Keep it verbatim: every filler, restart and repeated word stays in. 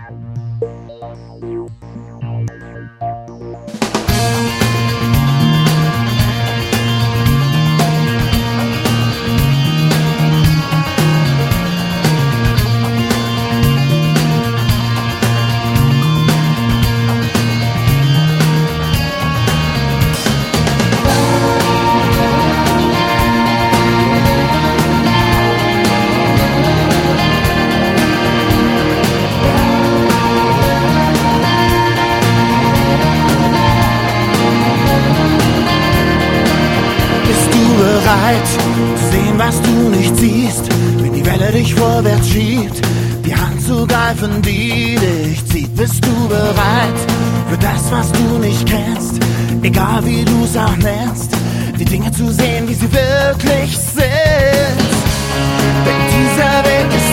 Sehen, was du nicht siehst, wenn die Welle dich vorwärts schiebt, die Hand zu greifen, die dich zieht. Bist du bereit für das, was du nicht kennst, egal wie du es auch nennst, die Dinge zu sehen, wie sie wirklich sind? Denn dieser Weg ist